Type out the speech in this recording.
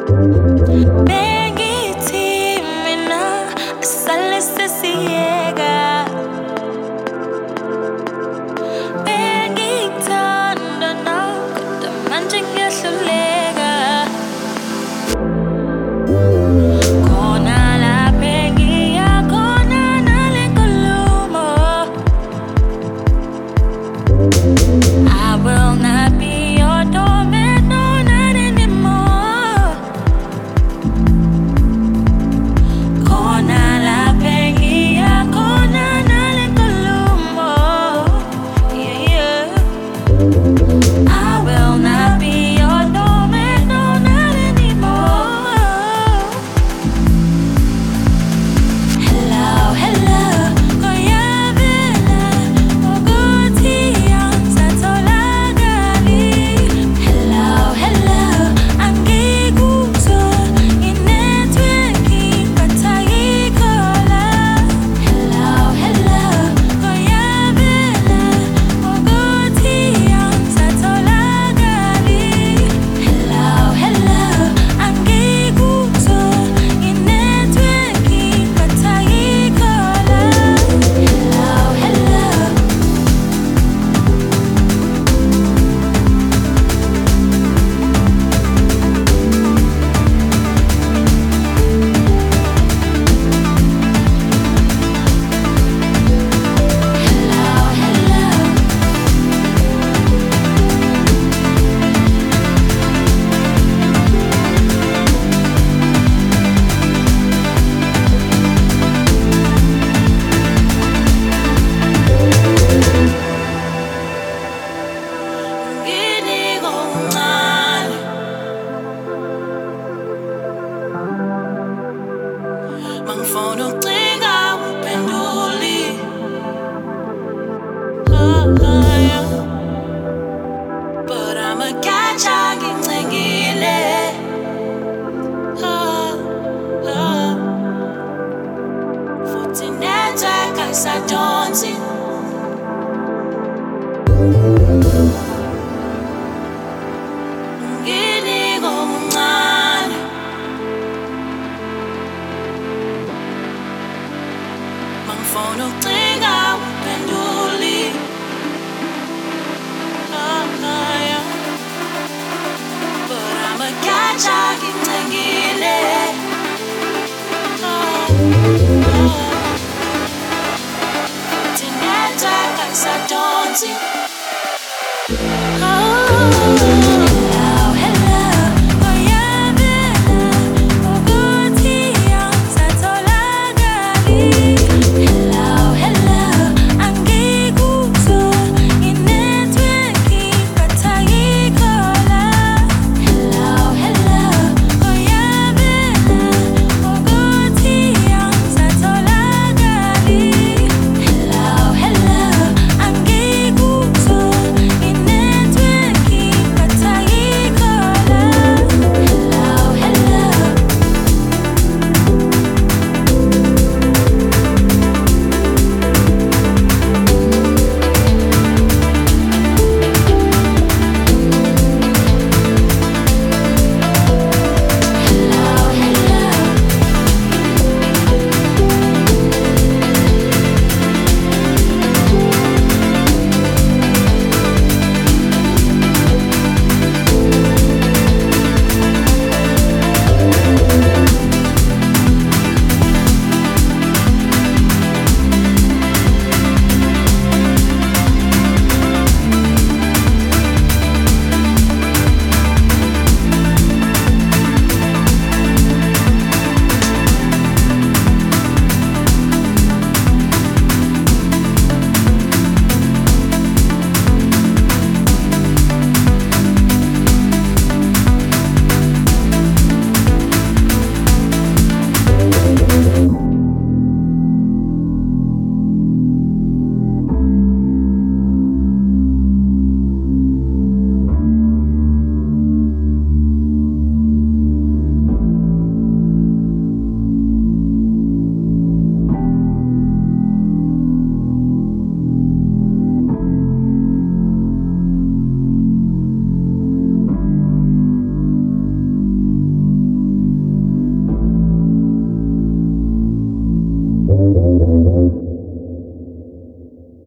Bengithi mina sale sesiyeka bengikuthanda kodwa manje ngiyahluleka khona lapha engiya khona nale nkulumo I will not be your doormat, no, not anymore. Khona lapha engiya khona nale nkulumo, yeah, yeah. I will not be your doormat, no, not anymore. Hello, hello, koyabela ukuthi angisatholakali. Hello, hello, angikuzwa inetwork ibathayikhola. Hello, hello, koyabela ukuthi angisatholakali. Hello, hello, angikuzwa inetwork ibathayikhola. Hello, hello. Ngini ngokuncane mangifuna ukucinga uphenduli yeah. But I'm a catch ngincengile futhi network ayisadonsi ngini ngokuncane mangifuna ukucinga uphenduli yeah. But I'm a catch ngincengile futhi network ayisadonsi